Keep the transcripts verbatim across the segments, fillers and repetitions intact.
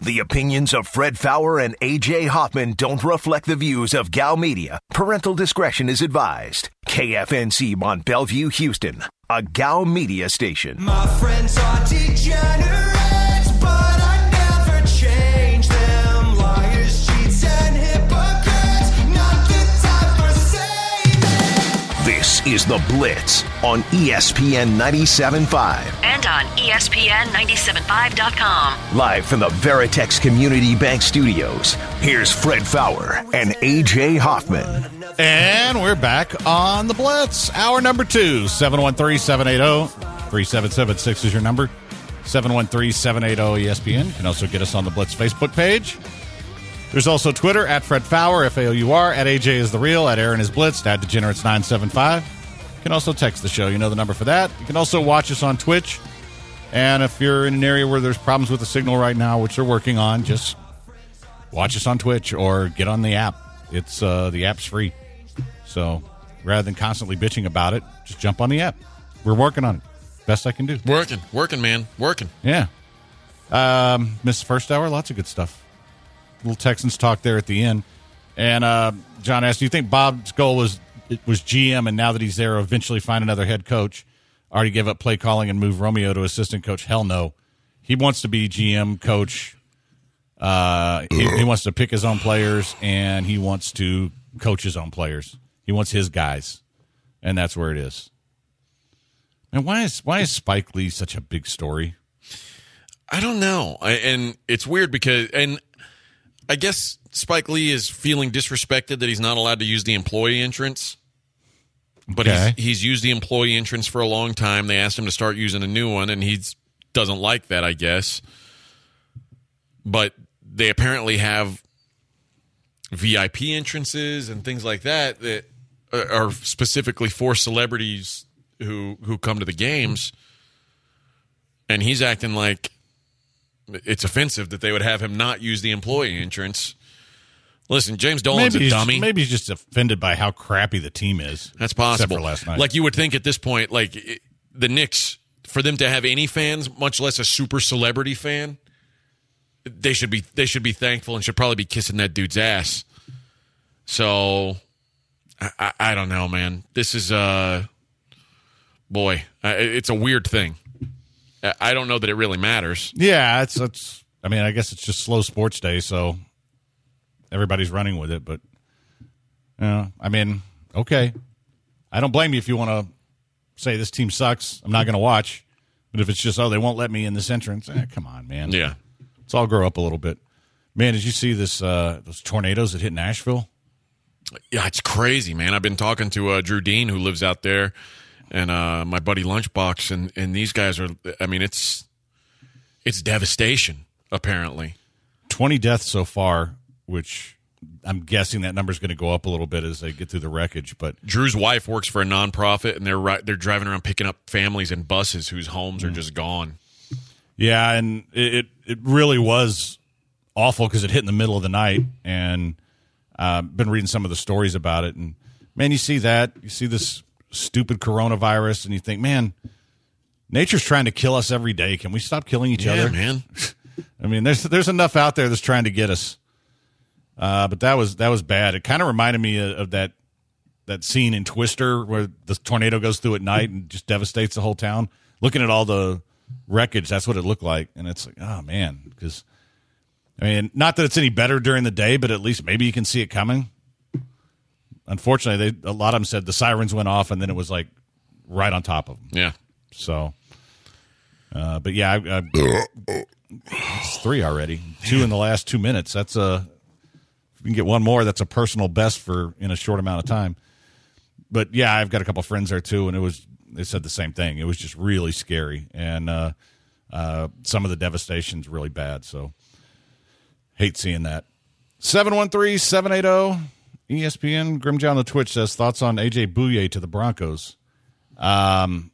The opinions of Fred Faour and A J Hoffman don't reflect the views of Gal Media. Parental discretion is advised. K F N C Mont Bellevue, Houston, a Gal Media station. My friends are degenerates, but I never change them. Liars, cheats, and hypocrites, not the time for saving. This is The Blitz on E S P N ninety-seven point five. And on E S P N ninety-seven point five dot com. Live from the Veritex Community Bank Studios, here's Fred Faour and A J Hoffman. And we're back on The Blitz. Hour number two, seven one three, seven eight zero, three seven seven six is your number. seven one three, seven eight zero, E S P N. You can also get us on the Blitz Facebook page. There's also Twitter, at Fred Faour, F A O U R, at A J is the Real, at Aaron is Blitz, at Degenerates nine seven five. You can also text the show. You know the number for that. You can also watch us on Twitch. And if you're in an area where there's problems with the signal right now, which they're working on, just watch us on Twitch or get on the app. It's uh, the app's free. So rather than constantly bitching about it, just jump on the app. We're working on it. Best I can do. Working. Working, man. Working. Yeah. Um, missed the first hour. Lots of good stuff. Little Texans talk there at the end. And uh, John asked, do you think Bob's goal was it was G M, and now that he's there, eventually find another head coach? Already gave up play calling and move Romeo to assistant coach? Hell no. He wants to be G M, coach. Uh, he, he wants to pick his own players, and he wants to coach his own players. He wants his guys, and that's where it is. And why is why is Spike Lee such a big story? I don't know. I, and it's weird because, and I guess Spike Lee is feeling disrespected that he's not allowed to use the employee entrance. But Okay. he's, he's used the employee entrance for a long time. They asked him to start using a new one, and he doesn't like that, I guess. But they apparently have V I P entrances and things like that that are specifically for celebrities who who come to the games. And he's acting like it's offensive that they would have him not use the employee entrance. Listen, James Dolan's maybe a he's, dummy. Maybe he's just offended by how crappy the team is. That's possible. Except for last night. Like you would think at this point, like it, the Knicks, for them to have any fans, much less a super celebrity fan, they should be they should be thankful and should probably be kissing that dude's ass. So, I, I, I don't know, man. This is uh, boy, uh, it's a weird thing. I, I don't know that it really matters. Yeah, it's it's. I mean, I guess it's just slow sports day, so everybody's running with it. But you know, I mean, okay, I don't blame you if you want to say this team sucks. I'm not going to watch. But if it's just, oh, they won't let me in this entrance, eh, come on, man. Yeah, let's all grow up a little bit. Man, did you see this? Uh, those tornadoes that hit Nashville? Yeah, it's crazy, man. I've been talking to uh, Drew Dean, who lives out there, and uh, my buddy Lunchbox, and, and these guys are, I mean, it's it's devastation, apparently. twenty deaths so far, which I'm guessing that number's going to go up a little bit as they get through the wreckage. But Drew's wife works for a nonprofit, and they're right, they're driving around picking up families in buses whose homes are just gone. yeah, and it it, it really was awful because it hit in the middle of the night, and I've uh, been reading some of the stories about it. And, man, you see that. You see this stupid coronavirus, and you think, man, nature's trying to kill us every day. Can we stop killing each Yeah, other? man. I mean, there's there's enough out there that's trying to get us. Uh, but that was that was bad. It kind of reminded me of, of that that scene in Twister where the tornado goes through at night and just devastates the whole town. Looking at all the wreckage, that's what it looked like. And it's like, oh, man, because, I mean, not that it's any better during the day, but at least maybe you can see it coming. Unfortunately, they, a lot of them said the sirens went off, and then it was, like, right on top of them. Yeah. So, uh, but, yeah, I, I, it's three already. Two in the last two minutes. That's a if we can get one more, that's a personal best for in a short amount of time. But, yeah, I've got a couple friends there, too, and it was they said the same thing. It was just really scary, and uh, uh, some of the devastation's really bad, so hate seeing that. seven one three, seven eight zero, E S P N. Grimjaw on the Twitch says, thoughts on A J Bouye to the Broncos? Um,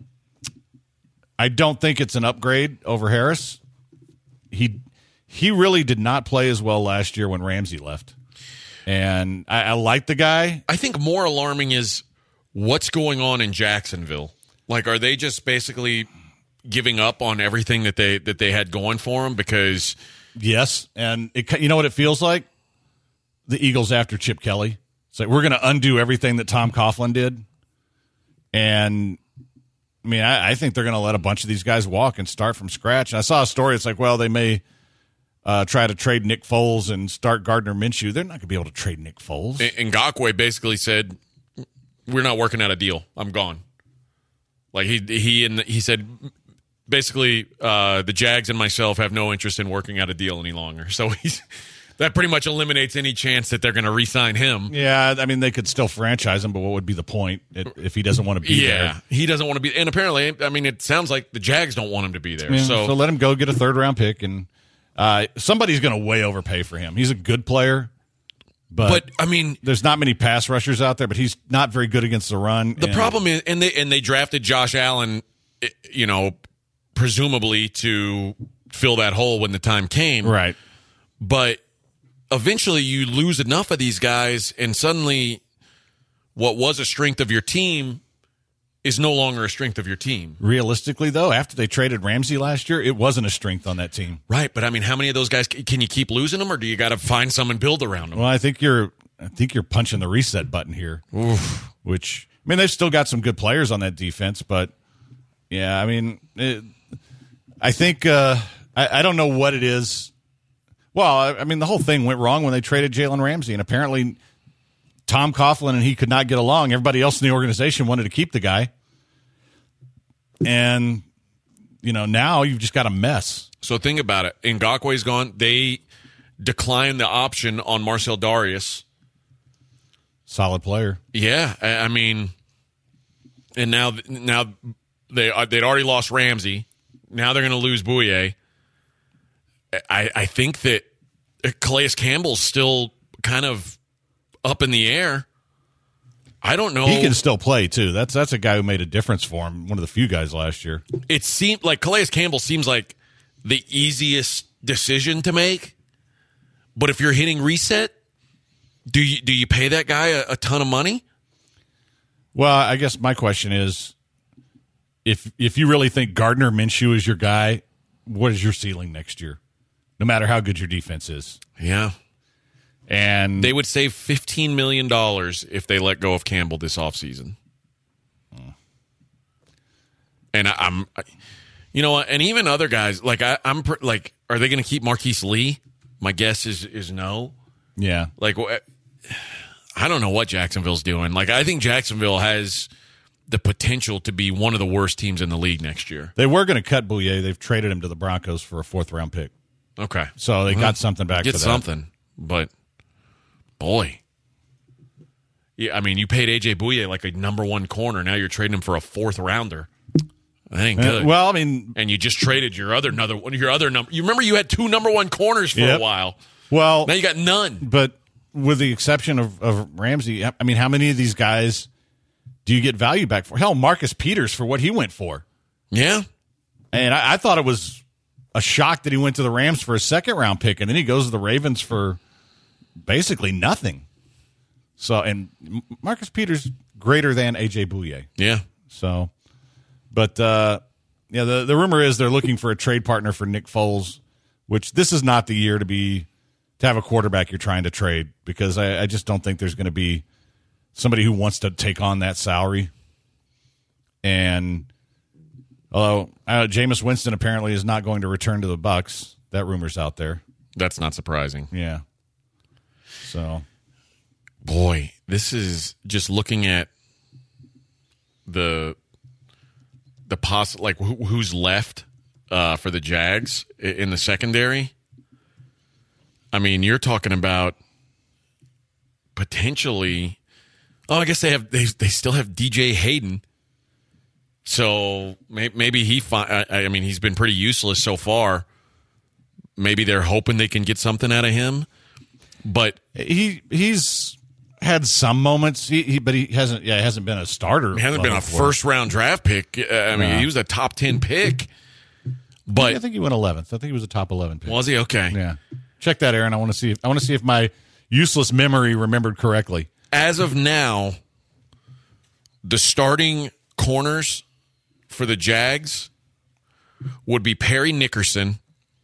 I don't think it's an upgrade over Harris. He he really did not play as well last year when Ramsey left. And I, I like the guy. I think more alarming is what's going on in Jacksonville. Like, are they just basically giving up on everything that they that they had going for them? Because Yes, and it, you know what it feels like? The Eagles after Chip Kelly. It's like, we're going to undo everything that Tom Coughlin did. And, I mean, I, I think they're going to let a bunch of these guys walk and start from scratch. And I saw a story. It's like, well, they may uh, try to trade Nick Foles and start Gardner Minshew. They're not going to be able to trade Nick Foles. Ngakoue basically said, we're not working out a deal. I'm gone. Like, he he and he said, basically, uh, the Jags and myself have no interest in working out a deal any longer. So he's... That pretty much eliminates any chance that they're going to re-sign him. Yeah, I mean, they could still franchise him, but what would be the point if he doesn't want to be yeah, there? Yeah, he doesn't want to be. And apparently, I mean, it sounds like the Jags don't want him to be there. Yeah, so. so let him go get a third-round pick, and uh, somebody's going to way overpay for him. He's a good player, but, but I mean, there's not many pass rushers out there, but he's not very good against the run. The and, problem is, and they and they drafted Josh Allen, you know, presumably to fill that hole when the time came. Right. But eventually you lose enough of these guys, and suddenly what was a strength of your team is no longer a strength of your team. Realistically, though, after they traded Ramsey last year, it wasn't a strength on that team. Right, but I mean, how many of those guys can you keep losing them, or do you got to find some and build around them? Well, I think you're I think you're punching the reset button here. Oof. Which, I mean, they've still got some good players on that defense, but yeah, I mean, it, I think uh, I, I don't know what it is. Well, I, I mean, the whole thing went wrong when they traded Jalen Ramsey, and apparently Tom Coughlin and he could not get along. Everybody else in the organization wanted to keep the guy, and you know, now you've just got a mess. So think about it. Ngakoue's gone. They declined the option on Marcel Darius. Solid player. Yeah, I, I mean, and now now they they'd already lost Ramsey. Now they're going to lose Bouye. I, I think that Calais Campbell's still kind of up in the air. I don't know. He can still play too. That's that's a guy who made a difference for him. One of the few guys last year. It seemed like Calais Campbell seems like the easiest decision to make. But if you're hitting reset, do you do you pay that guy a, a ton of money? Well, I guess my question is, if if you really think Gardner Minshew is your guy, what is your ceiling next year? No matter how good your defense is. Yeah. And they would save fifteen million dollars if they let go of Campbell this offseason. Hmm. And I, I'm, I, you know what? And even other guys, like, I, I'm like, are they going to keep Marquise Lee? My guess is is no. Yeah. Like, I don't know what Jacksonville's doing. Like, I think Jacksonville has the potential to be one of the worst teams in the league next year. They were going to cut Bouye. They've traded him to the Broncos for a fourth-round pick. Okay. So they well, got something back get for that. something. But, boy. Yeah, I mean, you paid A J Bouye like a number one corner. Now you're trading him for a fourth-rounder. That ain't good. Uh, well, I mean... And you just traded your other another one. Your other number. You remember you had two number one corners for yep. a while. Well... Now you got none. But with the exception of, of Ramsey, I mean, how many of these guys do you get value back for? Hell, Marcus Peters for what he went for. Yeah. And I, I thought it was a shock that he went to the Rams for a second-round pick, and then he goes to the Ravens for basically nothing. So, and Marcus Peters greater than A J Bouye. Yeah. So, but uh, yeah, the the rumor is they're looking for a trade partner for Nick Foles, which this is not the year to be to have a quarterback you're trying to trade, because I, I just don't think there's going to be somebody who wants to take on that salary. And although uh, Jameis Winston apparently is not going to return to the Bucs, that rumor's out there. That's not surprising. Yeah. So, boy, this is just looking at the the poss like who, who's left uh, for the Jags in the secondary. I mean, you're talking about potentially. Oh, I guess they have they they still have D J Hayden. So maybe he. Fi- I mean, he's been pretty useless so far. Maybe they're hoping they can get something out of him, but he he's had some moments. He, he but he hasn't. Yeah, he hasn't been a starter. He hasn't been a first round draft pick. I mean, no. He was a top ten pick. But I think he went eleventh. I think he was a top eleven pick. Was he? Okay. Yeah. Check that, Aaron. I want to see. If, I want to see if my useless memory remembered correctly. As of now, the starting corners for the Jags would be Perry Nickerson,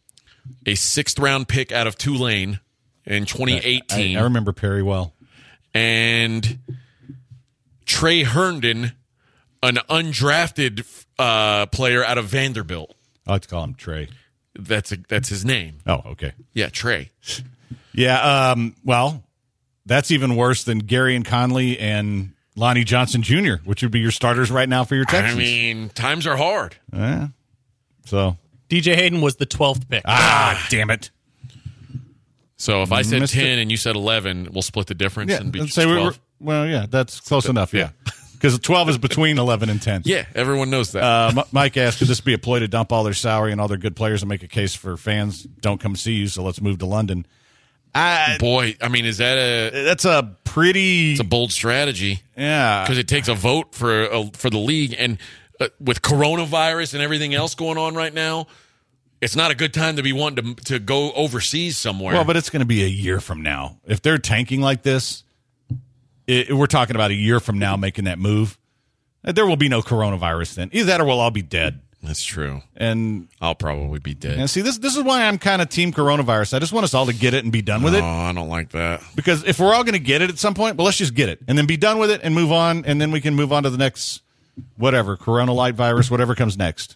a sixth round pick out of Tulane in twenty eighteen. I, I remember Perry well. And Trey Herndon, an undrafted uh, player out of Vanderbilt. I like to call him Trey. That's a, that's his name. Oh, okay. Yeah, Trey. Yeah, um, well, that's even worse than Gary and Conley and Lonnie Johnson Junior, which would be your starters right now for your Texans. I mean, times are hard. Yeah. So D J Hayden was the twelfth pick. Ah, damn it. So if I said Missed ten it. and you said eleven, we'll split the difference Yeah, and be let's say we were, twelve. well, yeah, that's close enough, yeah. Because twelve is between eleven and ten. Yeah, everyone knows that. Uh, M- Mike asked, could this be a ploy to dump all their salary and all their good players and make a case for fans don't come see you, so let's move to London? I, Boy, I mean, is that a that's a pretty... it's a bold strategy? yeah. Because it takes a vote for a, for the league, and uh, with coronavirus and everything else going on right now, it's not a good time to be wanting to to go overseas somewhere. Well, but it's going to be a year from now. If they're tanking like this, it, we're talking about a year from now making that move. There will be no coronavirus then. Either that or we'll all be dead. That's true. And, I'll probably be dead. and see, this this is why I'm kind of team coronavirus. I just want us all to get it and be done with Oh, it. I don't like that. Because if we're all going to get it at some point, well, let's just get it and then be done with it and move on, and then we can move on to the next whatever, corona light virus, whatever comes next.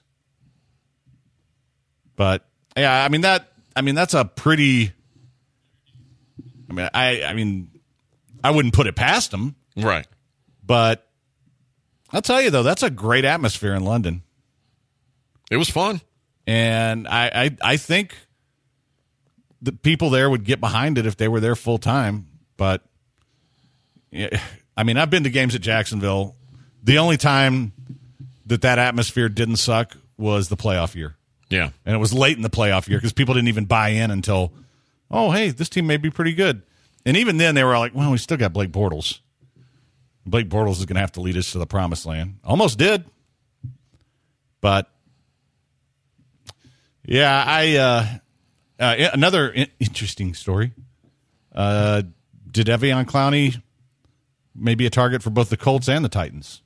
But yeah, I mean that. I mean that's a pretty. I mean, I. I mean, I wouldn't put it past them, Right. but I'll tell you though, that's a great atmosphere in London, It was fun. and I. I, I think the people there would get behind it if they were there full time. But yeah, I mean, I've been to games at Jacksonville. The only time that that atmosphere didn't suck was the playoff year. Yeah. And it was late in the playoff year because people didn't even buy in until, oh, hey, this team may be pretty good. And even then, they were like, well, we still got Blake Bortles. Blake Bortles is going to have to lead us to the promised land. Almost did. But, yeah, I uh, uh, another in- interesting story. Uh, did Evian Clowney maybe a target for both the Colts and the Titans?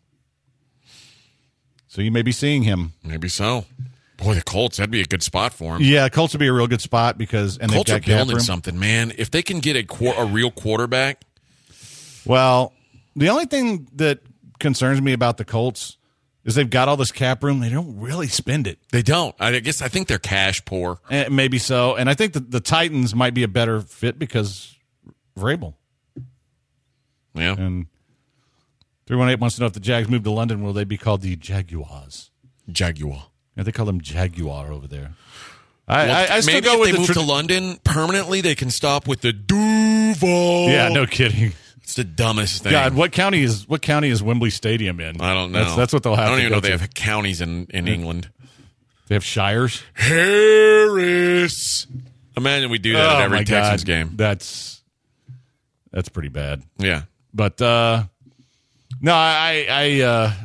So you may be seeing him. Maybe so. Boy, the Colts, that'd be a good spot for him. Yeah, Colts would be a real good spot because and Colts they've are got cap building room. something, man. If they can get a qu- a real quarterback, Well, the only thing that concerns me about the Colts is they've got all this cap room. They don't really spend it. they don't. I guess I think they're cash poor. Eh, maybe so. And I think that the Titans might be a better fit because Vrabel. Yeah. And three one eight wants to know if the Jags move to London, will they be called the Jaguars? Jaguar. Yeah, they call them Jaguar over there. I, Well, I, I still maybe go if with they the move tra- to London permanently, they can stop with the Duval. Yeah, no kidding. It's the dumbest thing. God, what county is what county is Wembley Stadium in? I don't know. That's, that's what they'll have. I don't to even go know if they to. have counties in, in England. They have shires. Harris. Imagine we do that at Oh, every my Texans God. game. That's that's pretty bad. Yeah. But uh, no, I I uh,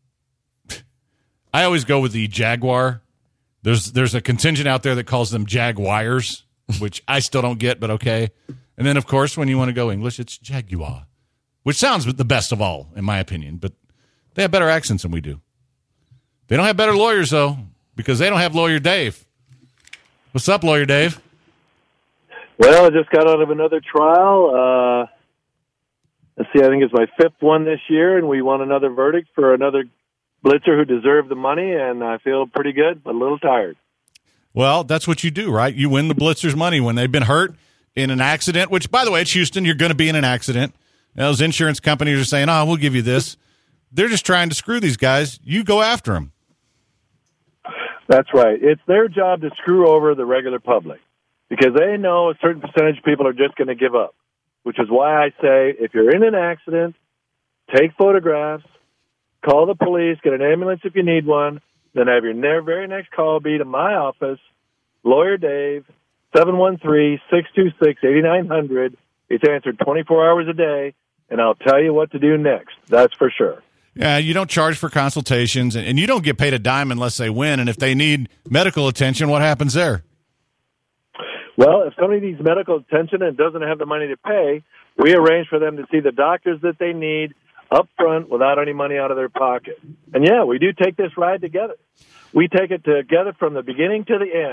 I always go with the Jaguar. There's there's a contingent out there that calls them Jaguars, which I still don't get, but okay. And then of course, when you want to go English, it's Jaguar, which sounds the best of all, in my opinion. But they have better accents than we do. They don't have better lawyers though, because they don't have Lawyer Dave. What's up, Lawyer Dave? Well, I just got out of another trial. Uh, let's see, I think it's my fifth one this year, and we won another verdict for another blitzer who deserved the money, and I feel pretty good, but a little tired. Well, that's what you do, right? You win the blitzers money when they've been hurt in an accident, which, by the way, it's Houston. You're going to be in an accident. And those insurance companies are saying, oh, we'll give you this. They're just trying to screw these guys. You go after them. That's right. It's their job to screw over the regular public because they know a certain percentage of people are just going to give up, which is why I say if you're in an accident, take photographs, call the police, get an ambulance if you need one, then have your ne- very next call be to my office, Lawyer Dave, seven one three, six two six, eight nine zero zero. It's answered twenty-four hours a day, and I'll tell you what to do next. That's for sure. Yeah, you don't charge for consultations, and, and you don't get paid a dime unless they win. And if they need medical attention, what happens there? Well, if somebody needs medical attention and doesn't have the money to pay, we arrange for them to see the doctors that they need up front without any money out of their pocket. And, yeah, we do take this ride together. We take it together from the beginning to the end.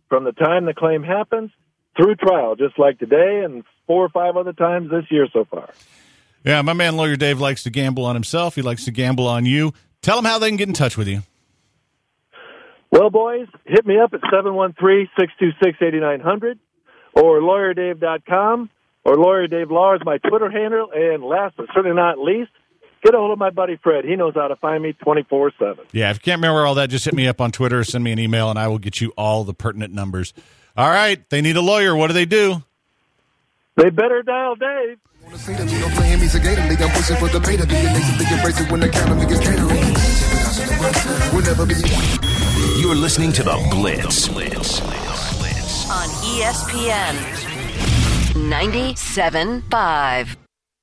from the time the claim happens through trial, just like today and four or five other times this year so far. Yeah, my man Lawyer Dave likes to gamble on himself. He likes to gamble on you. Tell him how they can get in touch with you. Well, boys, hit me up at seven one three, six two six, eight nine zero zero or lawyer dave dot com, or Lawyer Dave Law is my Twitter handle. And last but certainly not least, get a hold of my buddy Fred. He knows how to find me twenty-four seven. Yeah, if you can't remember all that, just hit me up on Twitter or send me an email, and I will get you all the pertinent numbers. All right, they need a lawyer. What do they do? They better dial Dave. You're listening to The Blitz. On E S P N ninety-seven point five.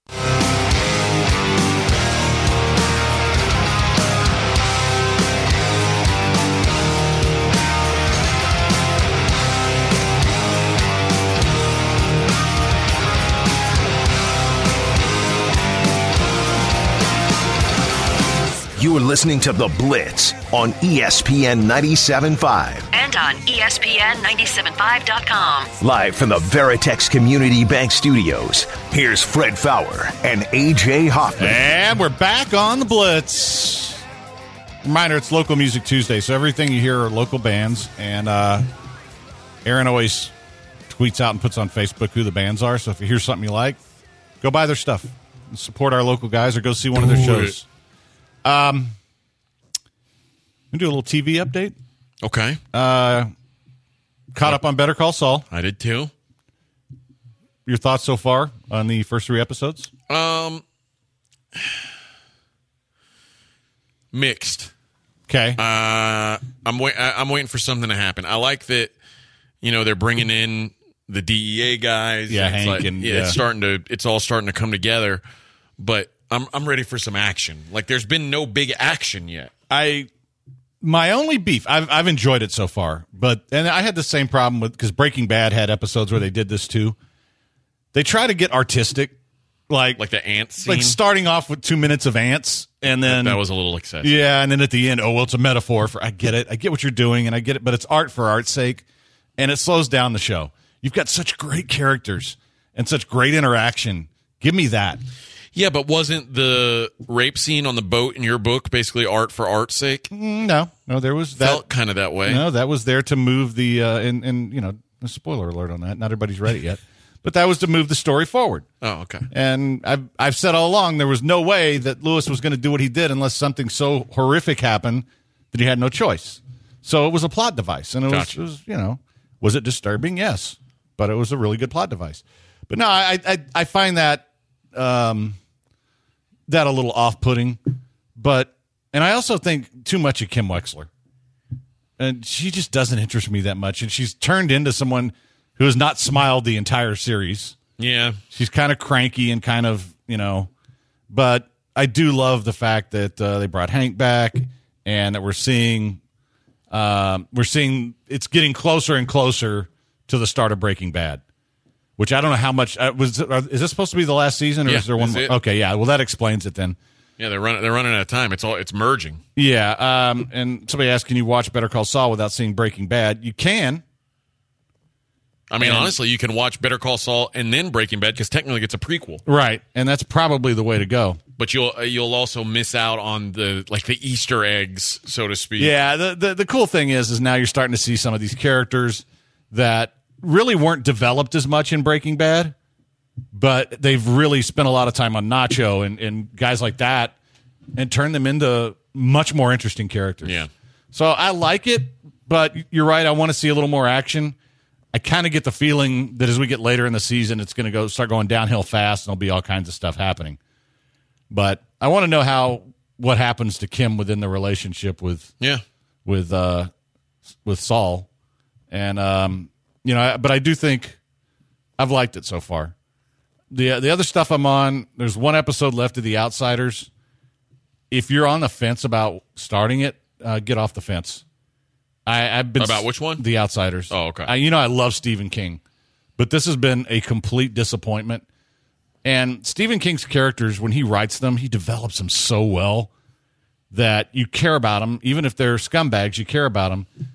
You are listening to The Blitz on E S P N ninety-seven point five. And on E S P N ninety-seven point five dot com. Live from the Veritex Community Bank Studios, here's Fred Fowler and A J Hoffman. And we're back on The Blitz. Reminder, it's Local Music Tuesday, so everything you hear are local bands. And uh, Aaron always tweets out and puts on Facebook who the bands are. So if you hear something you like, go buy their stuff. Support our local guys or go see one of their Do shows. Um, we do a little T V update. Okay. Uh, caught up on Better Call Saul. I did too. Your thoughts so far on the first three episodes? Um, mixed. Okay. Uh, I'm wait. I'm waiting for something to happen. I like that. You know, they're bringing in the D E A guys. Yeah, It's Hank like- and- yeah, yeah. it's starting to. It's all starting to come together. But I'm I'm ready for some action. Like, there's been no big action yet. I my only beef. I've I've enjoyed it so far, but and I had the same problem with because Breaking Bad had episodes where they did this too. They try to get artistic, like Like the ant scene. like starting off with two minutes of ants, and then that was a little excessive. yeah, and then at the end, oh well, it's a metaphor for. I get it, I get what you're doing, and I get it, but it's art for art's sake, and it slows down the show. You've got such great characters and such great interaction. Give me that. Yeah, but wasn't the rape scene on the boat in your book basically art for art's sake? No, no, there was that. Felt kind of that way. No, that was there to move the uh, and and you know, a spoiler alert on that. Not everybody's read it yet, but that was to move the story forward. Oh, okay. And I've I've said all along there was no way that Lewis was going to do what he did unless something so horrific happened that he had no choice. So it was a plot device, and it, Gotcha. was, it was you know, was it disturbing? Yes, but it was a really good plot device. But no, I I I find that um that a little off-putting, but and I also think too much of Kim Wexler. And she just doesn't interest me that much. And she's turned into someone who has not smiled the entire series. Yeah. She's kind of cranky and kind of, you know, but I do love the fact that uh, they brought Hank back and that we're seeing, um, we're seeing it's getting closer and closer to the start of Breaking Bad, which I don't know how much uh, was. Uh, is this supposed to be the last season, or Yeah, is there one that's more? it. Okay, yeah. Well, that explains it then. Yeah, they're running. They're running out of time. It's all. It's merging. Yeah, um, and somebody asked, can you watch Better Call Saul without seeing Breaking Bad? You can. I mean, And- honestly, you can watch Better Call Saul and then Breaking Bad because technically it's a prequel. Right, and that's probably the way to go. But you'll uh, you'll also miss out on the like the Easter eggs, so to speak. Yeah, the, the the cool thing is, is now you're starting to see some of these characters that really weren't developed as much in Breaking Bad, but they've really spent a lot of time on Nacho and, and guys like that and turned them into much more interesting characters. Yeah. So I like it, but you're right. I want to see a little more action. I kind of get the feeling that as we get later in the season, it's going to go start going downhill fast, and there'll be all kinds of stuff happening. But I want to know how what happens to Kim within the relationship with Yeah. with uh, with Saul, and um, you know, but I do think I've liked it so far. the The other stuff I'm on, there's one episode left of The Outsiders. If you're on the fence about starting it, uh, get off the fence. I, I've been About which one? The Outsiders. Oh, okay. I, you know, I love Stephen King, but this has been a complete disappointment. And Stephen King's characters, when he writes them, he develops them so well that you care about them, even if they're scumbags. You care about them.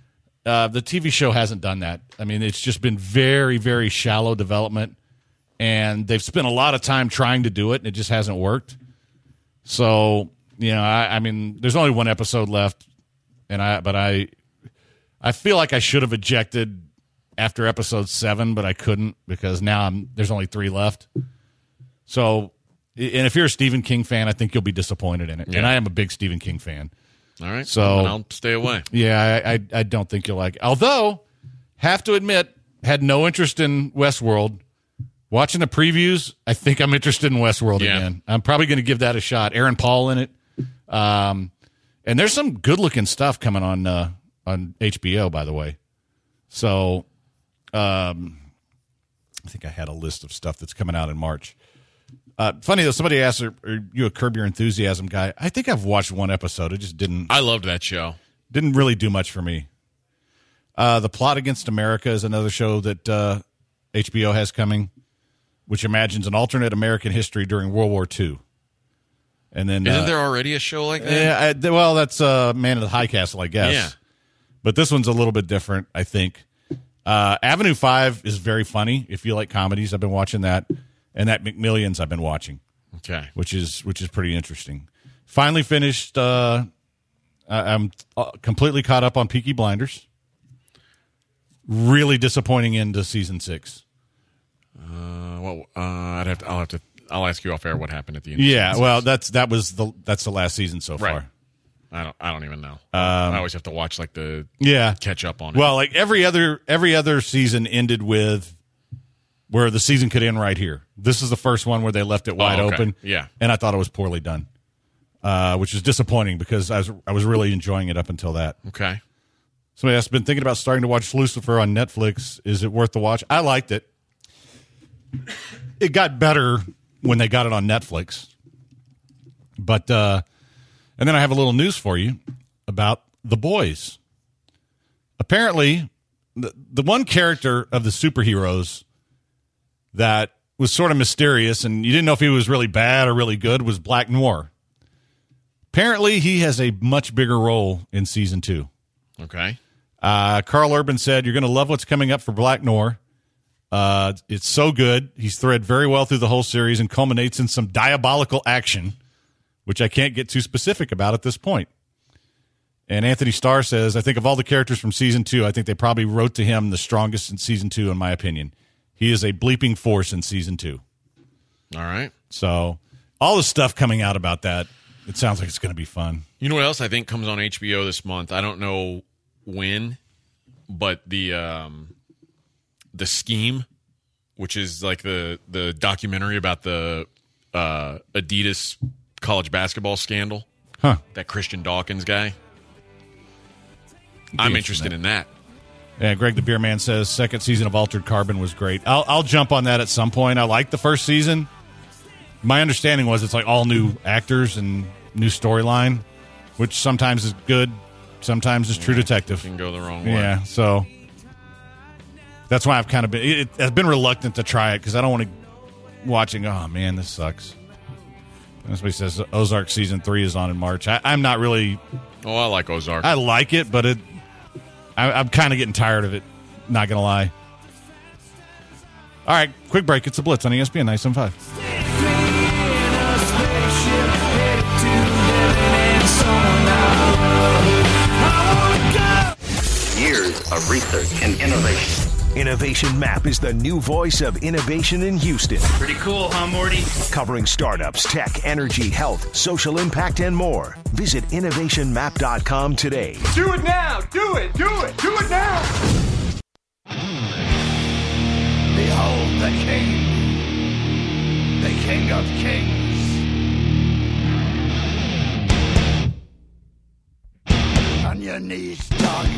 Uh, the T V show hasn't done that. I mean, it's just been very, very shallow development, and they've spent a lot of time trying to do it, and it just hasn't worked. So, you know, I, I mean, there's only one episode left, and I, but I, I feel like I should have ejected after episode seven, but I couldn't because now I'm, there's only three left. So, and if you're a Stephen King fan, I think you'll be disappointed in it. Yeah. And I am a big Stephen King fan. All right. So then I'll stay away. Yeah, I, I, I don't think you'll like it. Although, have to admit, had no interest in Westworld. Watching the previews, I think I'm interested in Westworld Yeah. again. I'm probably going to give that a shot. Aaron Paul in it. Um, and there's some good-looking stuff coming on uh, on H B O, by the way. So, um, I think I had a list of stuff that's coming out in March. Uh, funny though, somebody asked, "Are, are you a Curb Your Enthusiasm guy?" I think I've watched one episode. It just didn't I loved that show. didn't really do much for me. Uh, the Plot Against America is another show that uh, H B O has coming, which imagines an alternate American history during World War Two. And then, Isn't uh, there already a show like that? yeah, I, th- well, that's uh, Man in the High Castle, I guess. Yeah. But this one's a little bit different, I think. Uh, Avenue Five is very funny. If you like comedies, I've been watching that, and that McMillions I've been watching, Okay. which is which is pretty interesting. Finally finished. Uh, I- I'm uh, completely caught up on Peaky Blinders. Really disappointing end to season six. Uh, well, uh, I'd have to. I'll have to. I'll ask you off air what happened at the end. of Yeah, season well, six. that's that was the that's the last season so Right. far. I don't. I don't even know. I always have to watch like the Yeah, catch up on it. well, like every other every other season ended with where the season could end right here. This is the first one where they left it wide okay. open. Yeah. and I thought it was poorly done, uh, which is disappointing because I was I was really enjoying it up until that. okay. Somebody has been thinking about starting to watch Lucifer on Netflix. Is it worth the watch? I liked it. It got better when they got it on Netflix. But, uh, and then I have a little news for you about The Boys. Apparently, the, the one character of the superheroes that was sort of mysterious and you didn't know if he was really bad or really good was Black Noir. Apparently, he has a much bigger role in season two. Okay. Uh, Carl Urban said, "You're going to love what's coming up for Black Noir. Uh, it's so good. He's thread very well through the whole series and culminates in some diabolical action, which I can't get too specific about at this point." And Anthony Starr says, "I think of all the characters from season two, I think they probably wrote to him the strongest in season two, in my opinion. He is a bleeping force in season two." All right. So all the stuff coming out about that, it sounds like it's going to be fun. You know what else I think comes on H B O this month? I don't know when, but the um, the Scheme, which is like the the documentary about the uh, Adidas college basketball scandal. Huh. That Christian Dawkins guy. I'm interested in that. Yeah, Greg the Beer Man says second season of Altered Carbon was great. I'll I'll jump on that at some point. I liked the first season. My understanding was it's like all new actors and new storyline, which sometimes is good, sometimes is True Detective. Can go the wrong way. Yeah, so that's why I've kind of been it, I've been reluctant to try it because I don't want to watching. Oh man, this sucks. And somebody says Ozark season three is on in March. I, I'm not really. Oh, I like Ozark. I like it, but it. I, I'm kind of getting tired of it. Not gonna lie. All right, quick break. It's a Blitz on E S P N ninety-seven point five. Years of research and innovation. Innovation Map is the new voice of innovation in Houston, Pretty cool, huh, Morty? covering startups, tech, energy, health, social impact, and more. Visit innovation map dot com today. Do it now! Do it! Do it! Do it now! Behold the king. The king of kings. On your knees, dog.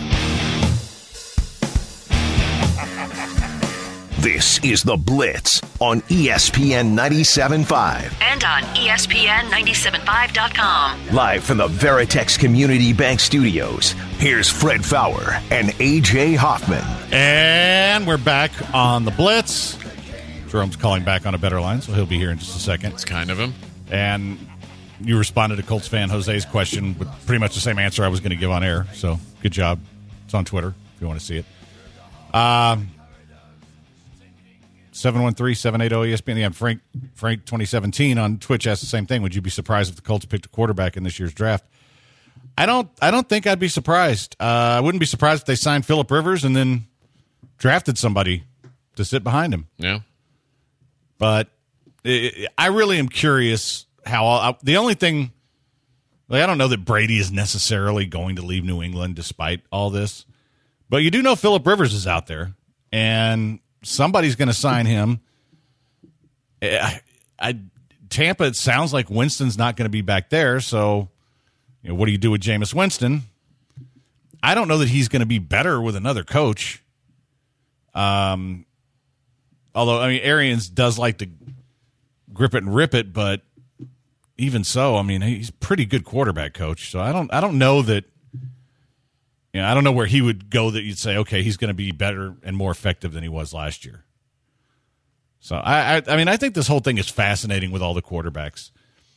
This is The Blitz on E S P N ninety-seven point five. And on E S P N ninety-seven point five dot com. Live from the Veritex Community Bank Studios, here's Fred Fowler and A J Hoffman. And we're back on the Blitz. Jerome's calling back on a better line, so he'll be here in just a second. It's kind of him. And you responded to Colts fan Jose's question with pretty much the same answer I was going to give on air, so good job. It's on Twitter. if you want to see it. Um, seven one three, seven eight zero E S P N. Yeah, Frank, Frank twenty seventeen on Twitch asked the same thing. Would you be surprised if the Colts picked a quarterback in this year's draft? I don't I don't think I'd be surprised. Uh, I wouldn't be surprised if they signed Phillip Rivers and then drafted somebody to sit behind him. Yeah. But it, I really am curious how I, the only thing like I don't know that Brady is necessarily going to leave New England despite all this. But you do know Phillip Rivers is out there and somebody's going to sign him. I, I Tampa, it sounds like Winston's not going to be back there, so you know, what do you do with Jameis Winston? I don't know that he's going to be better with another coach. Um, although, I mean, Arians does like to grip it and rip it, but even so, I mean, he's a pretty good quarterback coach. So I don't, I don't know that. You know, I don't know where he would go that you'd say, okay, he's going to be better and more effective than he was last year. So I, I, I mean, I think this whole thing is fascinating with all the quarterbacks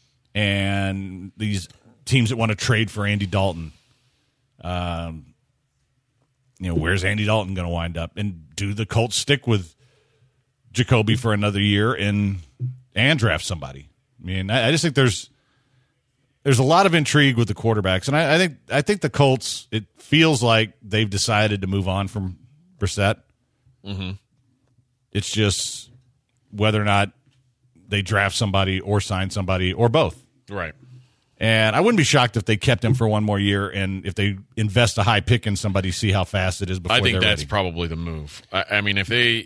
and these teams that want to trade for Andy Dalton. Um, you know, where's Andy Dalton going to wind up? And do the Colts stick with Jacoby for another year and and draft somebody? I mean, I, I just think there's there's a lot of intrigue with the quarterbacks, and I, I think I think the Colts. It feels like they've decided to move on from Brissett. Mm-hmm. It's just whether or not they draft somebody or sign somebody or both. Right. And I wouldn't be shocked if they kept him for one more year, and if they invest a high pick in somebody, see how fast it is before I think they're that's ready. probably the move. I, I mean, if they,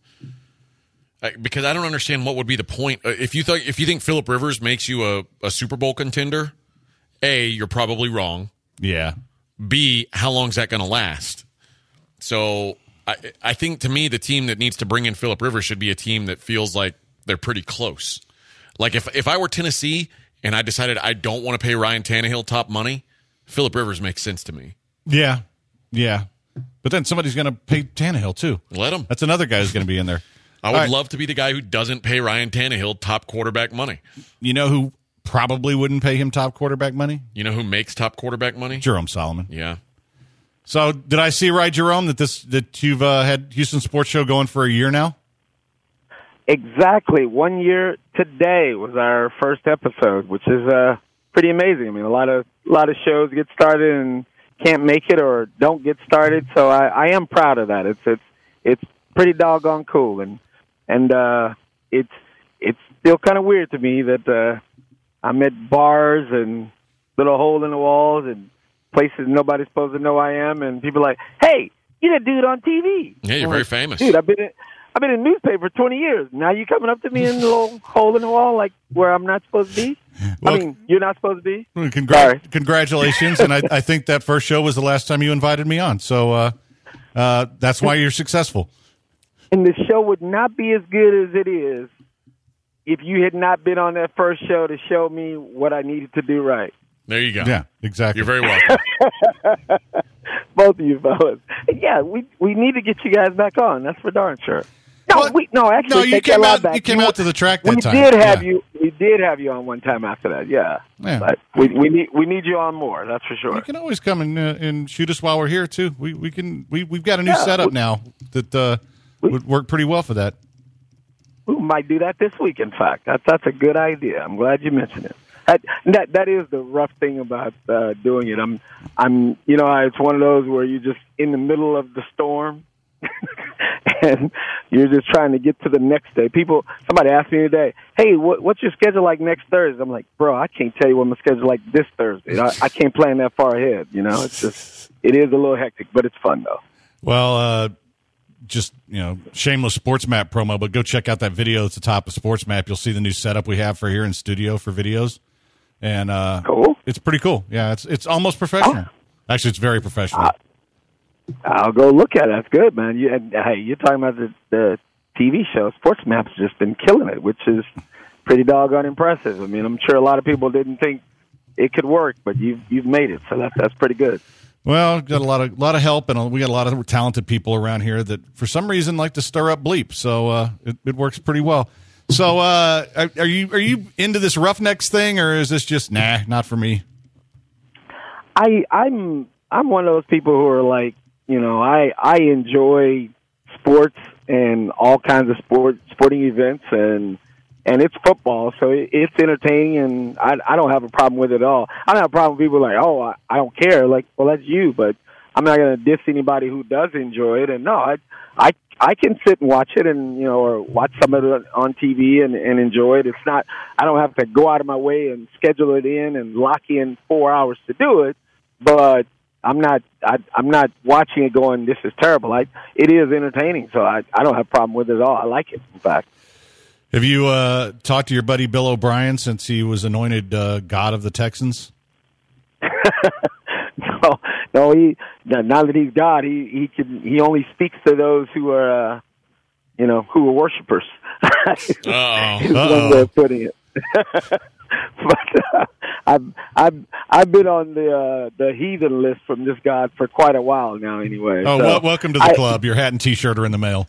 I, because I don't understand what would be the point. Uh, If you thought, if you think Phillip Rivers makes you a, a Super Bowl contender, A, you're probably wrong. Yeah. B, how long is that going to last? So I, I think to me, the team that needs to bring in Phillip Rivers should be a team that feels like they're pretty close. Like if if I were Tennessee and I decided I don't want to pay Ryan Tannehill top money, Phillip Rivers makes sense to me. Yeah. Yeah. But then somebody's going to pay Tannehill, too. Let him. That's another guy who's going to be in there. I would All right. love to be the guy who doesn't pay Ryan Tannehill top quarterback money. You know who probably wouldn't pay him top quarterback money? You know who makes top quarterback money? Jerome Solomon. Yeah. So did I see right, Jerome, that this that you've uh, had Houston Sports Show going for a year now? Exactly. One year today was our first episode, which is uh, pretty amazing. I mean, a lot of a lot of shows get started and can't make it or don't get started. So I, I am proud of that. It's it's it's pretty doggone cool, and and uh, it's it's still kind of weird to me that uh, I'm at bars and little hole in the walls and places nobody's supposed to know I am, and people are like, "Hey, you're the dude on T V." Yeah, you're I'm very like, famous. Dude, I've been in, I've been in newspaper for twenty years. Now you coming up to me in a little hole in the wall, like where I'm not supposed to be? Well, I mean, you're not supposed to be. Well, congra- Sorry. Congratulations, and I, I think that first show was the last time you invited me on, so uh, uh, that's why you're successful. And the show would not be as good as it is if you had not been on that first show to show me what I needed to do right. There you go. Yeah, exactly. You're very welcome. Both of you fellas. Yeah, we we need to get you guys back on. That's for darn sure. No, Well, we no actually no, you take came that out- line back. you came out to the track that we time. did have Yeah. you. We did have you on one time after that. Yeah, Yeah. but we we need we need you on more. That's for sure. You can always come and, uh, and shoot us while we're here too. We we can we we've got a new Yeah, setup we- now that uh, we- would work pretty well for that. We might do that this week. In fact, that's that's a good idea. I'm glad you mentioned it. That that, that is the rough thing about uh, doing it. I'm I'm you know it's one of those where you're just in the middle of the storm, and you're just trying to get to the next day. People, somebody asked me today, "Hey, what, what's your schedule like next Thursday?" I'm like, "Bro, I can't tell you what my schedule like this Thursday. I, I can't plan that far ahead. You know, it's just it is a little hectic, but it's fun though." Well, uh, just you know, shameless Sports Map promo, but go check out that video that's the top of Sports Map. You'll see the new setup we have for here in studio for videos, and uh, Cool. it's pretty cool. Yeah, it's it's almost professional. Actually, it's very professional. I'll go look at it. That's good, man. You, and, hey, you're talking about the, the T V show. Sports Map's just been killing it, which is pretty doggone impressive. I mean, I'm sure a lot of people didn't think it could work, but you've you've made it, so that's that's pretty good. Well, got a lot of lot of help, and we got a lot of talented people around here that, for some reason, like to stir up bleep. So uh, it, it works pretty well. So, uh, are, are you are you into this Roughnecks thing, or is this just nah, not for me? I I'm I'm one of those people who are like, you know, I I enjoy sports and all kinds of sport sporting events, and and it's football, so it, it's entertaining, and I I don't have a problem with it at all. I don't have a problem with people like, oh, I, I don't care. Like, well, that's you, but I'm not going to diss anybody who does enjoy it. And no, I I I can sit and watch it, and you know, or watch some of it on T V and, and enjoy it. It's not, I don't have to go out of my way and schedule it in and lock in four hours to do it, but I'm not I, I'm not watching it going, this is terrible. I it is entertaining, so I I don't have a problem with it at all. I like it, in fact. Have you uh, talked to your buddy Bill O'Brien since he was anointed uh, God of the Texans? no, no. He now that he's God, he he can he only speaks to those who are, uh, you know, who are worshipers. Uh-oh. Is one way of putting it. But uh, I've I've I've been on the uh, the heathen list from this God for quite a while now. Anyway, Oh, so well, welcome to the I- club. Your hat and T-shirt are in the mail.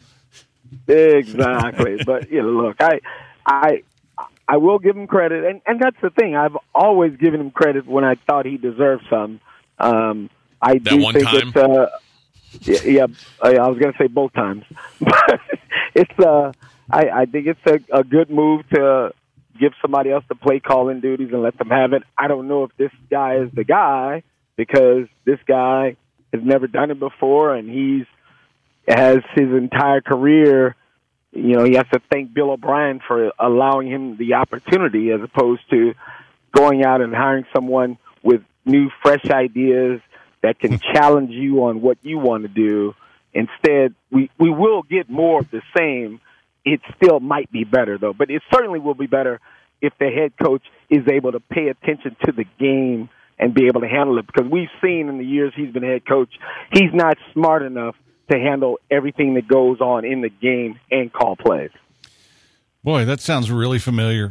Exactly. But you know, look, I I I will give him credit, and and that's the thing. I've always given him credit when I thought he deserved some. Um, I That do one think time? it's uh, yeah, yeah, I I was going to say both times, but it's uh, I I think it's a, a good move to give somebody else the play calling duties and let them have it. I don't know if this guy is the guy, because this guy has never done it before, and he's has his entire career, you know, he has to thank Bill O'Brien for allowing him the opportunity, as opposed to going out and hiring someone with new, fresh ideas that can challenge you on what you want to do. Instead, we, we will get more of the same. It still might be better, though, but it certainly will be better if the head coach is able to pay attention to the game and be able to handle it, because we've seen in the years he's been head coach, he's not smart enough to handle everything that goes on in the game and call plays. Boy, that sounds really familiar.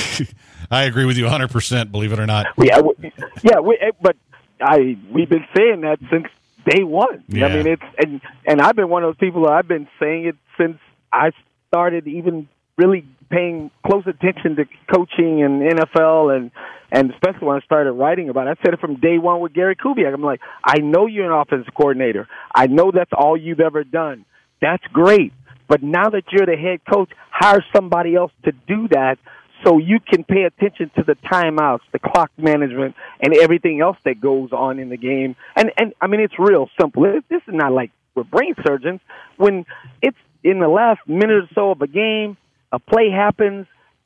I agree with you one hundred percent, believe it or not. Yeah, we, yeah, we, but I we've been saying that since day one. Yeah. I mean, it's and and I've been one of those people that I've been saying it since I started even really paying close attention to coaching and N F L, and and especially when I started writing about it. I said it from day one with Gary Kubiak. I'm like, I know you're an offensive coordinator. I know that's all you've ever done. That's great. But now that you're the head coach, hire somebody else to do that so you can pay attention to the timeouts, the clock management, and everything else that goes on in the game. And, and I mean, it's real simple. It, this is not like we're brain surgeons. When it's in the last minute or so of a game, a play happens,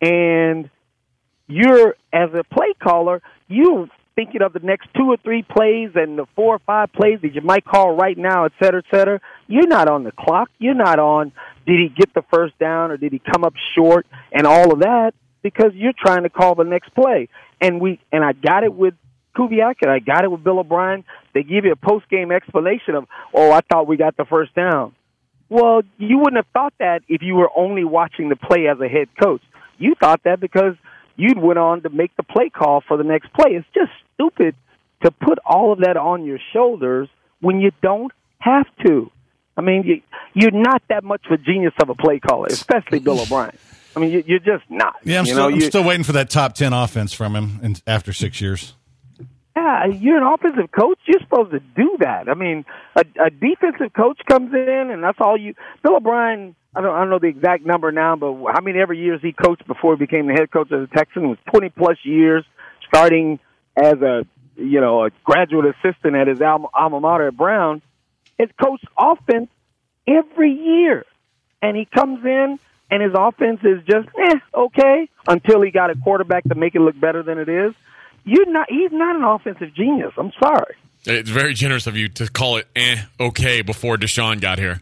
and you're, as a play caller, you're thinking of the next two or three plays and the four or five plays that you might call right now, et cetera, et cetera. You're not on the clock. You're not on, did he get the first down or did he come up short and all of that, because you're trying to call the next play. And we and I got it with Kubiak, and I got it with Bill O'Brien. They give you a post-game explanation of, oh, I thought we got the first down. Well, you wouldn't have thought that if you were only watching the play as a head coach. You thought that because you'd went on to make the play call for the next play. It's just stupid to put all of that on your shoulders when you don't have to. I mean, you, you're not that much of a genius of a play caller, especially Bill O'Brien. I mean, you, you're just not. Yeah, I'm, you still, know, I'm you, still waiting for that top ten offense from him in, after six years. Yeah, you're an offensive coach. You're supposed to do that. I mean, a, a defensive coach comes in, and that's all you. Bill O'Brien, I don't, I don't know the exact number now, but how many ever years he coached before he became the head coach of the Texans was twenty plus years, starting as a you know a graduate assistant at his alma, alma mater at Brown. Has coached offense every year, and he comes in, and his offense is just eh, okay until he got a quarterback to make it look better than it is. You're not. He's not an offensive genius. I'm sorry. It's very generous of you to call it eh, okay before Deshaun got here.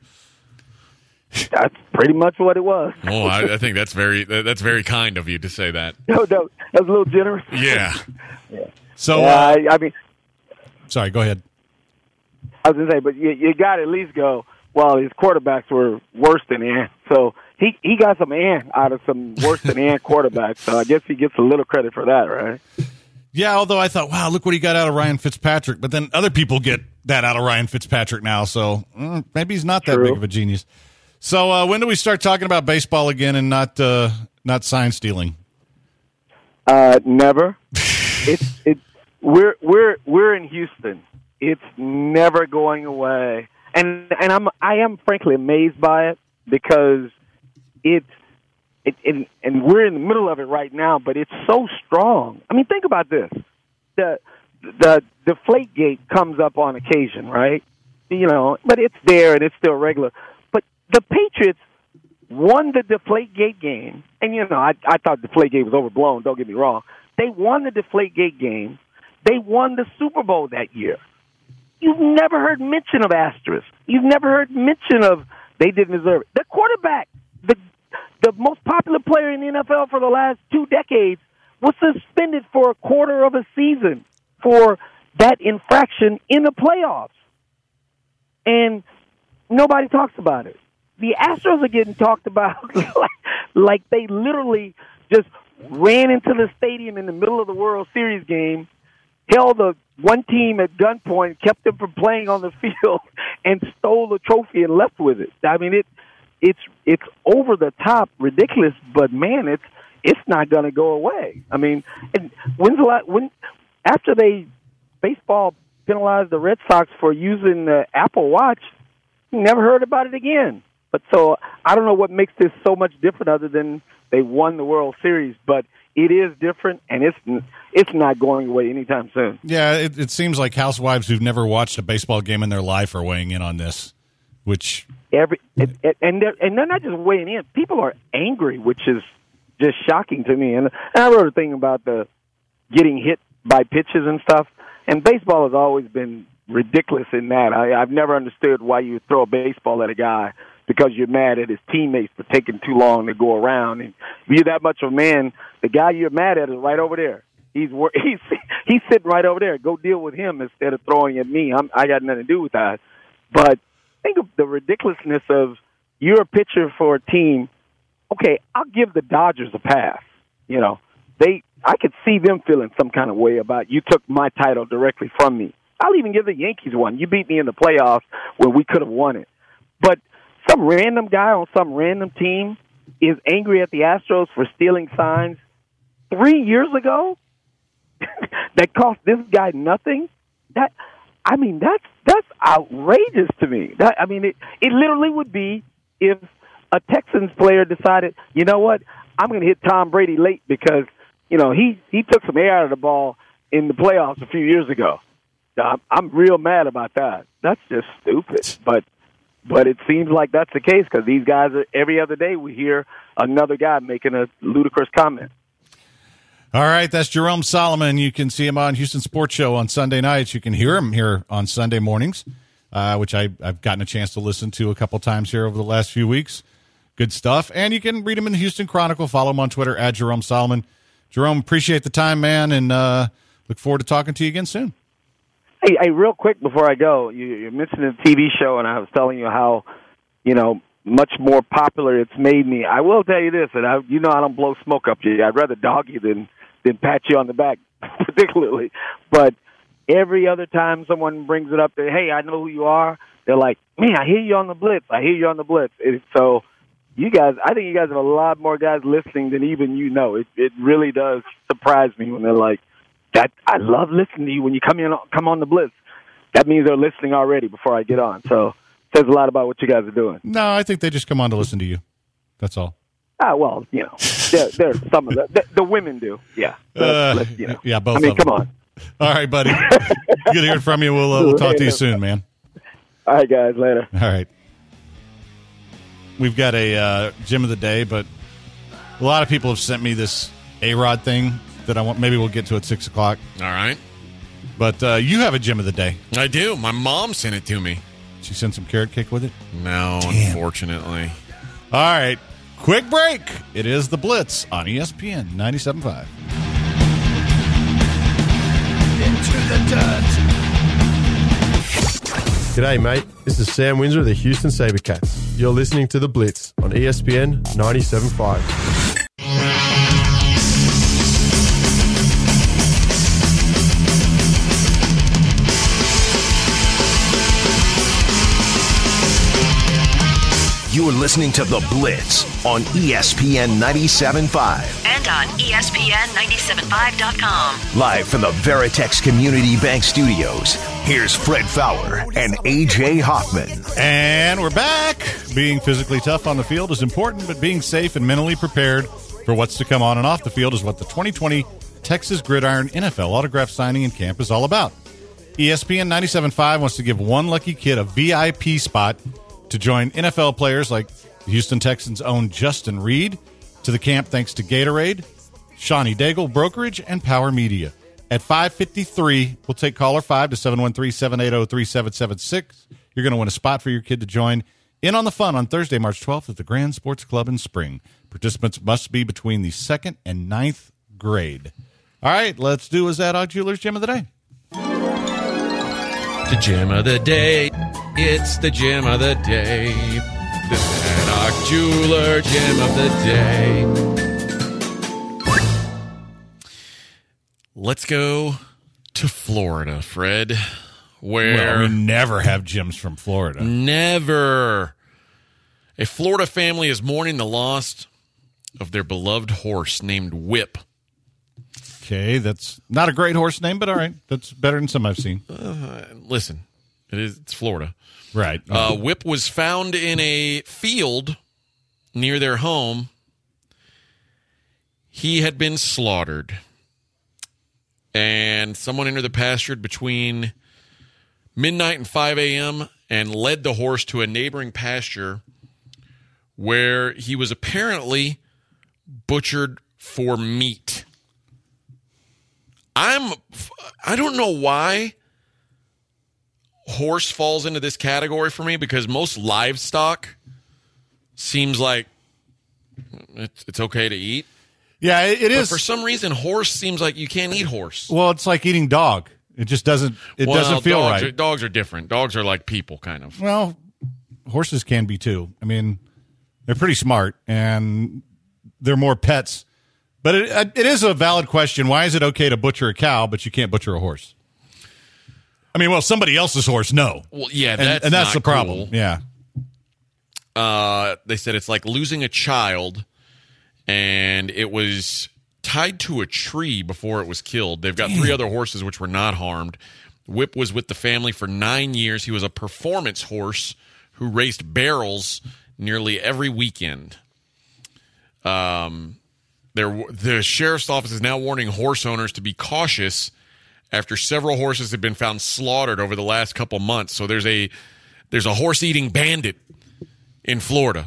That's pretty much what it was. Oh, I, I think that's very that's very kind of you to say that. No, no, that's a little generous. Yeah. yeah. So, Yeah, uh, I, I mean, sorry, go ahead. I was gonna say, but you, you got to at least go. Well, his quarterbacks were worse than eh, so he he got some eh out of some worse than eh quarterbacks. So I guess he gets a little credit for that, right? Yeah, although I thought, wow, look what he got out of Ryan Fitzpatrick. But then other people get that out of Ryan Fitzpatrick now, so mm, maybe he's not that True. big of a genius. So uh, when do we start talking about baseball again and not uh, not sign stealing? Uh, never. it's it. We're we're we're in Houston. It's never going away. and and I'm I am frankly amazed by it because it's it, it and we're in the middle of it right now, but it's so strong. I mean, think about this: the the Deflategate comes up on occasion, right? You know, but it's there and it's still regular. But the Patriots won the Deflategate game, and you know, I I thought Deflategate was overblown. Don't get me wrong. They won the Deflategate game. They won the Super Bowl that year. You've never heard mention of asterisk. You've never heard mention of they didn't deserve it. The quarterback, the the most popular player in the N F L for the last two decades, was suspended for a quarter of a season for that infraction in the playoffs. And nobody talks about it. The Astros are getting talked about like, like they literally just ran into the stadium in the middle of the World Series game, held the one team at gunpoint, kept them from playing on the field, and stole the trophy and left with it. I mean, it it's it's over the top ridiculous, but man, it's it's not going to go away. I mean, and when's the last, when after they baseball penalized the Red Sox for using the Apple Watch, you never heard about it again. But so I don't know what makes this so much different other than they won the World Series, but it is different, and it's it's not going away anytime soon. Yeah, it, it seems like housewives who've never watched a baseball game in their life are weighing in on this, which every it, it, and they're, and they're not just weighing in. People are angry, which is just shocking to me. And, and I wrote a thing about the getting hit by pitches and stuff. And baseball has always been ridiculous in that. I, I've never understood why you throw a baseball at a guy because you're mad at his teammates for taking too long to go around. And if you're that much of a man, the guy you're mad at is right over there. He's he's he's sitting right over there. Go deal with him instead of throwing at me. I'm, I got nothing to do with that. But think of the ridiculousness of you're a pitcher for a team. Okay, I'll give the Dodgers a pass. You know, they I could see them feeling some kind of way about you took my title directly from me. I'll even give the Yankees one. You beat me in the playoffs when we could have won it. But some random guy on some random team is angry at the Astros for stealing signs three years ago that cost this guy nothing. That I mean, that's that's outrageous to me. That I mean, it it literally would be if a Texans player decided, you know what, I'm going to hit Tom Brady late because you know he he took some air out of the ball in the playoffs a few years ago. I'm, I'm real mad about that. That's just stupid. But but it seems like that's the case because these guys are every other day we hear another guy making a ludicrous comment. All right, that's Jerome Solomon. You can see him on Houston Sports Show on Sunday nights. You can hear him here on Sunday mornings, uh, which I, I've gotten a chance to listen to a couple times here over the last few weeks. Good stuff. And you can read him in the Houston Chronicle. Follow him on Twitter, at Jerome Solomon. Jerome, appreciate the time, man, and uh, look forward to talking to you again soon. Hey, hey, real quick before I go, you, you mentioned the T V show, and I was telling you how, you know, much more popular it's made me. I will tell you this, and I, you know I don't blow smoke up you. I'd rather dog you than than pat you on the back, particularly. But every other time someone brings it up, that, hey, I know who you are, they're like, man, I hear you on the Blitz. I hear you on the Blitz. And so you guys, I think you guys have a lot more guys listening than even you know. It it really does surprise me when they're like, that. I love listening to you when you come in, come on the Blitz. That means they're listening already before I get on. So it says a lot about what you guys are doing. No, I think they just come on to listen to you. That's all. Ah, well, you know, there, there's some of the, the the women do, yeah. So Uh, let's, you know. yeah, both I mean, of them. come on. All right, buddy. Good to hear from you. We'll, uh, we'll talk to you soon, man. All right, guys, later. All right. We've got a uh, gym of the day, but a lot of people have sent me this A-Rod thing that I want. Maybe we'll get to at six o'clock. All right. But uh, you have a gym of the day. I do. My mom sent it to me. She sent some carrot cake with it? No, Damn. Unfortunately. All right. Quick break. It is The Blitz on E S P N ninety-seven point five. Into the dirt. G'day, mate. This is Sam Windsor of the Houston SaberCats. You're listening to The Blitz on E S P N ninety-seven point five. You're listening to The Blitz on E S P N ninety-seven point five. And on E S P N nine seven five dot com. Live from the Veritex Community Bank Studios, Here's Fred Fowler and A J Hoffman. And we're back. Being physically tough on the field is important, but being safe and mentally prepared for what's to come on and off the field is what the twenty twenty Texas Gridiron N F L Autograph Signing and Camp is all about. E S P N ninety-seven point five wants to give one lucky kid a V I P spot to join N F L players like the Houston Texans' own Justin Reed to the camp thanks to Gatorade, Shawnee Daigle Brokerage, and Power Media. At five fifty-three, we'll take caller five to seven one three, seven eight zero, three seven seven six. You're going to win a spot for your kid to join in on the fun on Thursday, March twelfth at the Grand Sports Club in Spring. Participants must be between the second and ninth grade. All right, let's do a Zadok Jewelers Gem of the Day. The gem of the day. It's the gem of the day. The Zadok Jeweler Gem of the Day. Let's go to Florida, Fred, where well, we never have gems from Florida. Never. A Florida family is mourning the loss of their beloved horse named Whip. Okay, that's not a great horse name, but all right. That's better than some I've seen. Uh, listen, it is, it's Florida. Right. Uh, Whip was found in a field near their home. He had been slaughtered. And someone entered the pasture between midnight and five a.m. and led the horse to a neighboring pasture where he was apparently butchered for meat. I'm, I don't know why horse falls into this category for me, because most livestock seems like it's, it's okay to eat. Yeah, it, it is. But for some reason, horse seems like you can't eat horse. Well, it's like eating dog. It just doesn't. It well, doesn't feel dogs right. Are, dogs are different. Dogs are like people, kind of. Well, horses can be too. I mean, they're pretty smart and they're more pets. But it, it is a valid question. Why is it okay to butcher a cow, but you can't butcher a horse? I mean, well, somebody else's horse, no. Well, yeah, and, that's and that's not the problem. cool. Yeah. Uh, they said it's like losing a child, and it was tied to a tree before it was killed. They've got Damn. three other horses which were not harmed. Whip was with the family for nine years. He was a performance horse who raced barrels nearly every weekend. Um, there, the sheriff's office is now warning horse owners to be cautious after several horses have been found slaughtered over the last couple months. So there's a there's a horse-eating bandit in Florida.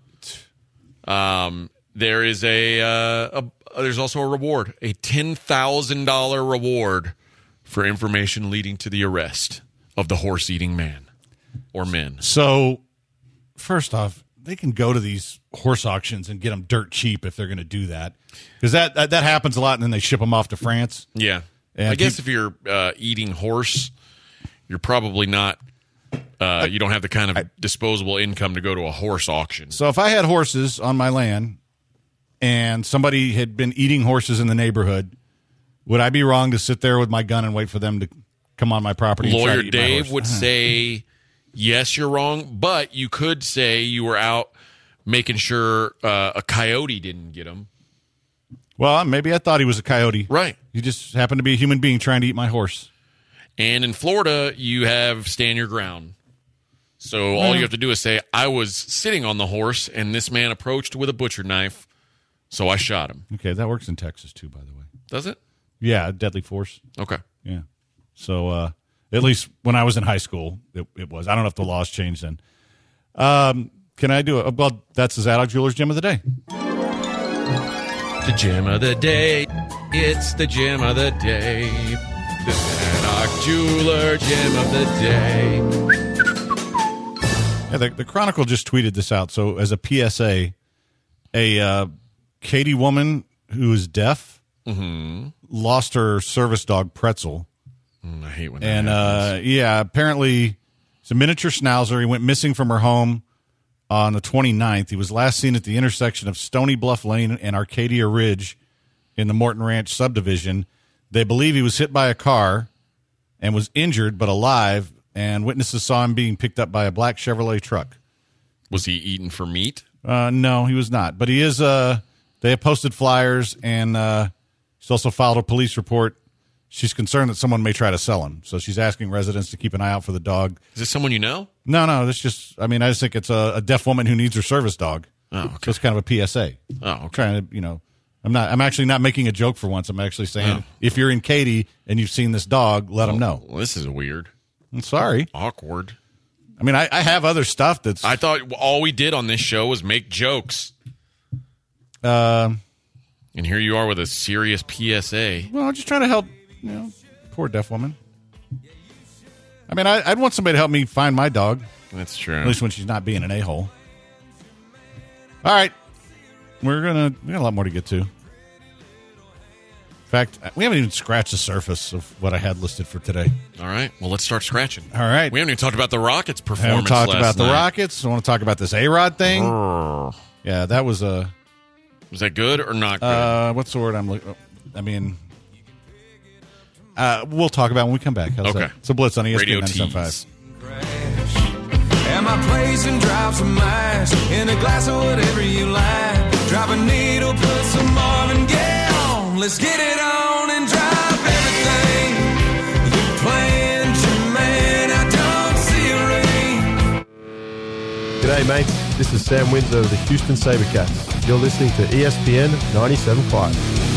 Um, there is a, uh, a there's also a reward, a ten thousand dollars reward for information leading to the arrest of the horse-eating man or men. So, first off, they can go to these horse auctions and get them dirt cheap if they're going to do that, because that, that that happens a lot, and then they ship them off to France. Yeah, and I guess pe- if you're uh, eating horse, you're probably not. Uh, you don't have the kind of disposable income to go to a horse auction. So if I had horses on my land and somebody had been eating horses in the neighborhood, would I be wrong to sit there with my gun and wait for them to come on my property? And try Lawyer to eat my Dave horse? would say, yes, you're wrong, but you could say you were out making sure uh, a coyote didn't get him. Well, maybe I thought he was a coyote. Right. You just happened to be a human being trying to eat my horse. And in Florida, you have stand your ground. So all you have to do is say, I was sitting on the horse, and this man approached with a butcher knife, so I shot him. Okay, that works in Texas, too, by the way. Does it? Yeah, deadly force. Okay. Yeah. So uh, at least when I was in high school, it, it was. I don't know if the laws changed then. Um, can I do it? Well, that's the Zadok Jewelers Gem of the Day. The gem of the day. It's the gem of the day. The Zadok Jeweler Gem of the Day. Yeah, the, the Chronicle just tweeted this out. So as a P S A, a uh, Katy woman who is deaf mm-hmm. lost her service dog, Pretzel. Mm, I hate when that and happens. uh, yeah, apparently it's a miniature schnauzer. He went missing from her home on the twenty-ninth. He was last seen at the intersection of Stony Bluff Lane and Arcadia Ridge in the Morton Ranch subdivision. They believe he was hit by a car and was injured but alive, and witnesses saw him being picked up by a black Chevrolet truck. Was he eaten for meat? Uh, no, he was not. But he is. Uh, they have posted flyers, and uh, he's also filed a police report she's concerned that someone may try to sell him. So she's asking residents to keep an eye out for the dog. Is this someone you know? No, no, it's just, I mean, I just think it's a, a deaf woman who needs her service dog. Oh, okay. So it's kind of a P S A. Oh, okay. Trying to, you know, I'm not, I'm actually not making a joke for once. I'm actually saying, Oh. if you're in Katy and you've seen this dog, let them know. Well, this is weird. I'm sorry. Awkward. I mean, I, I have other stuff that's. I thought all we did on this show was make jokes. Uh, and here you are with a serious P S A. Well, I'm just trying to help, you know, poor deaf woman. I mean, I, I'd want somebody to help me find my dog. That's true. At least when she's not being an a-hole. All right. We're going to, we got a lot more to get to. In fact, we haven't even scratched the surface of what I had listed for today. All right. Well, let's start scratching. All right. We haven't even talked about the Rockets' I performance haven't talked last about the night. Rockets. I want to talk about this A-Rod thing. Brr. Yeah, that was a... Was that good or not good? Uh, what's the word I'm looking... I mean... Uh, we'll talk about it when we come back. How's Okay. that? It's a Blitz on E S P N Radio ninety-seven point tease. Am I blazing, drop some ice in a glass of whatever you like. Drop a needle, put some Marvin Gaye on. Let's get it on and drop everything. You're playing Jermaine, I don't see a ring. G'day, mates. This is Sam Windsor of the Houston SaberCats. You're listening to E S P N ninety-seven point five.